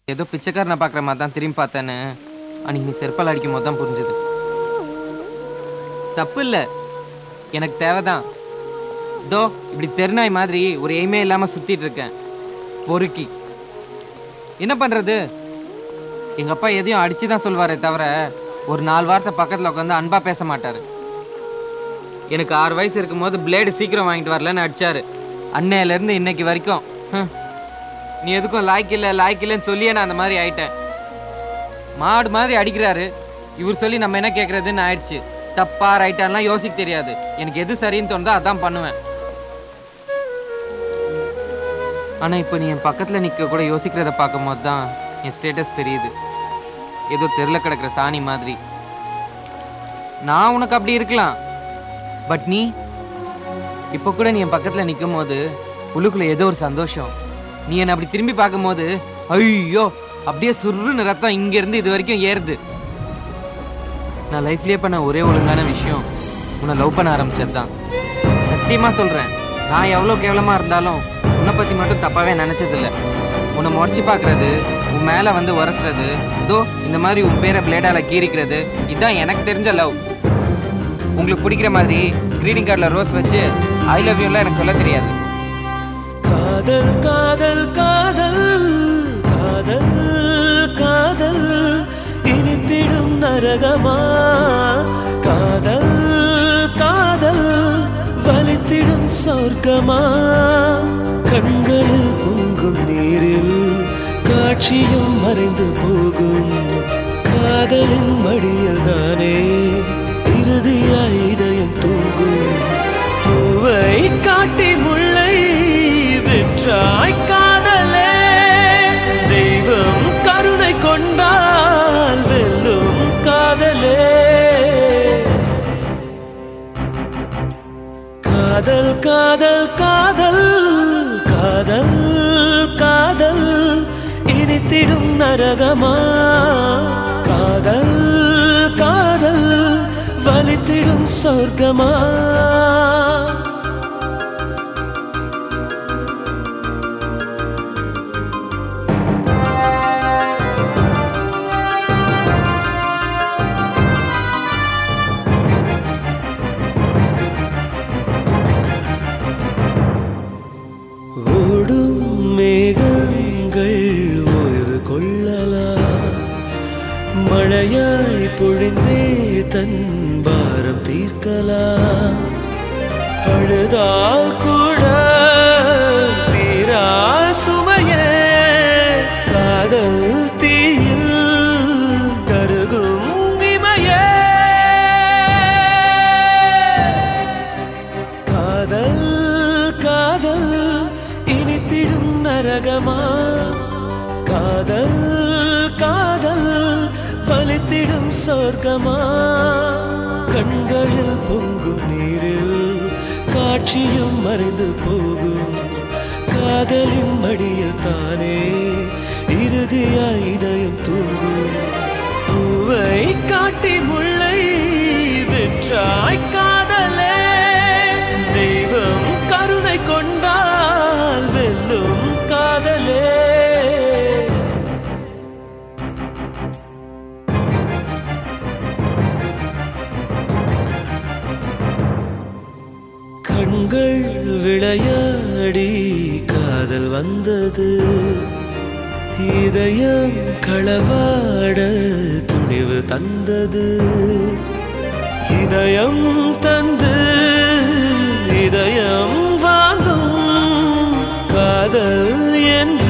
ஏதோ பிச்சைக்காரனை பார்க்குற மாதிரி தான் திரும்பி பார்த்தேன்னு அன்னைக்கு நீ செருப்பால் அடிக்கும் போது தான் புரிஞ்சுது. தப்பு இல்லை, எனக்கு தேவைதான். இதோ இப்படி தெருநாய் மாதிரி ஒரு எய்மே இல்லாமல் சுற்றிட்டு இருக்கேன் பொறுக்கி. என்ன பண்ணுறது? எங்கள் அப்பா எதையும் அடித்து தான் சொல்வாரே தவிர ஒரு 4 வார்த்தை பக்கத்தில் உட்காந்து அன்பாக பேச மாட்டார். எனக்கு 6 வயசு இருக்கும்போது பிளேடு சீக்கிரம் வாங்கிட்டு வரலன்னு அடித்தார். அன்னையிலேருந்து இன்னைக்கு வரைக்கும் நீ எதுக்கும் லாய்க்கில்லைன்னு சொல்லியே நான் அந்த மாதிரி ஆயிட்டேன். மாடு மாதிரி அடிக்கிறாரு இவர் சொல்லி நம்ம என்ன கேட்குறதுன்னு ஆயிடுச்சு. தப்பா ரைட்டாலாம் யோசிக்க தெரியாது. எனக்கு எது சரின்னு தோணுதோ அதான் பண்ணுவேன். ஆனால் இப்போ நீ என் பக்கத்தில் நிற்க கூட யோசிக்கிறத பார்க்கும் போது தான் என் ஸ்டேட்டஸ் தெரியுது. ஏதோ தெருல கிடக்கிற சாணி மாதிரி. நான் உனக்கு அப்படி இருக்கலாம், பட் நீ இப்போ கூட நீ என் பக்கத்தில் நிற்கும் போது உள்ளுக்குள்ள ஏதோ ஒரு சந்தோஷம். நீ என்னை அப்படி திரும்பி பார்க்கும் போது ஐயோ அப்படியே சுருன்னு ரத்தம் இங்கேருந்து இது வரைக்கும் ஏறுது. நான் லைஃப்லேயே பண்ண ஒரே ஒழுங்கான விஷயம் உன்னை லவ் பண்ண ஆரம்பிச்சது தான். சத்தியமாக சொல்கிறேன், நான் எவ்வளோ கேவலமாக இருந்தாலும் உன்னை பற்றி மட்டும் தப்பாகவே நினச்சதில்லை. உன்னை முறைச்சி பார்க்குறது, உன் மேலே வந்து உரசுறது, இதோ இந்த மாதிரி உன் பேரை பிளேடால் கீறிக்கிறது, இதுதான் எனக்கு தெரிஞ்ச லவ். உங்களுக்கு பிடிக்கிற மாதிரி கிரீட்டிங் கார்டில் ரோஸ் வச்சு ஐ லவ் யூலாம் எனக்கு சொல்ல தெரியாது. காதல் காதல் காதல் காதல் காதல் இனித்திடும் நரகமா, காதல் காதல் வலித்திடும் சொர்க்கமா, கண்களில் பொங்கும் நீரில் காட்சியும் மறைந்து போகும், காதலின் மடியில் தானே இறுதியாய் இதயம் தூங்கும், பூவை காட்டி முல்லை விற்றாய் காதலே, தெய்வம் கருணை கொண்டால் வெல்லும் காதலே, காதல் காதல் காதல் காதல் காதல் இனித்திடும் நரகமா, காதல் காதல் வலித்திடும் சொர்க்கமா. ஓடும் மேகங்கள் ஓய்வு கொள்ளலாம், மழையாய் பொழிந்தே தன் பாரம் தீர்க்கலாம், அழுதால் கூட தீரா சுமையே காதல் தீயில் கருகும் இமையே, காதல் காதல் இனித்திடும் நரகமா, காதல் காதல் வலித்திடும் சொர்க்கமா, கண்களில் பொங்கும் நீரில் காட்சியும் மறைந்து போகும், காதலின் மடியில் தானே இறுதியாய் இதயம் தூங்கும், பூவை காட்டி முல்லை விற்றாய் காதலே, தெய்வம் கருணை கொண்டால் வெல்லும் காதலே. கண்கள் விளையாடி காதல் வந்தது, இதயம் களவாட துணிவு தந்தது, இதயம் தந்து இதயம் வாங்கும் காதல் என்று